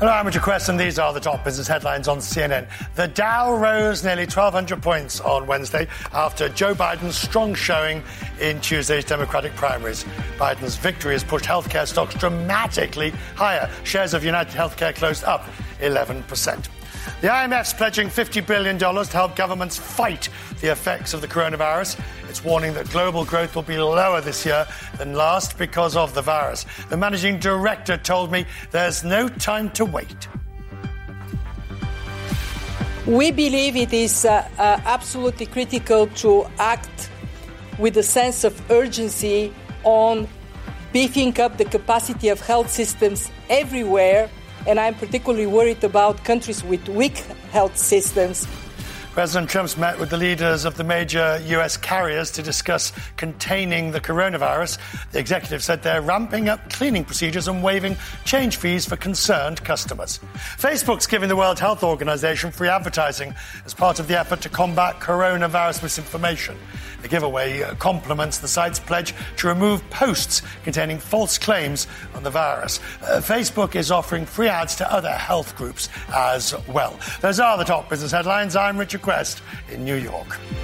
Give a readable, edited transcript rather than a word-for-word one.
Hello, I'm Richard Quest, and these are the top business headlines on CNN. The Dow rose nearly 1,200 points on Wednesday after Joe Biden's strong showing in Tuesday's Democratic primaries. Biden's victory has pushed healthcare stocks dramatically higher. Shares of United Healthcare closed up 11%. The IMF's pledging $50 billion to help governments fight the effects of the coronavirus. It's warning that global growth will be lower this year than last because of the virus. The managing director told me there's no time to wait. We believe it is absolutely critical to act with a sense of urgency on beefing up the capacity of health systems everywhere. And I'm particularly worried about countries with weak health systems. President Trump's met with the leaders of the major U.S. carriers to discuss containing the coronavirus. The executive said they're ramping up cleaning procedures and waiving change fees for concerned customers. Facebook's giving the World Health Organization free advertising as part of the effort to combat coronavirus misinformation. The giveaway complements the site's pledge to remove posts containing false claims on the virus. Facebook is offering free ads to other health groups as well. Those are the top business headlines. I'm Richard Quest in New York.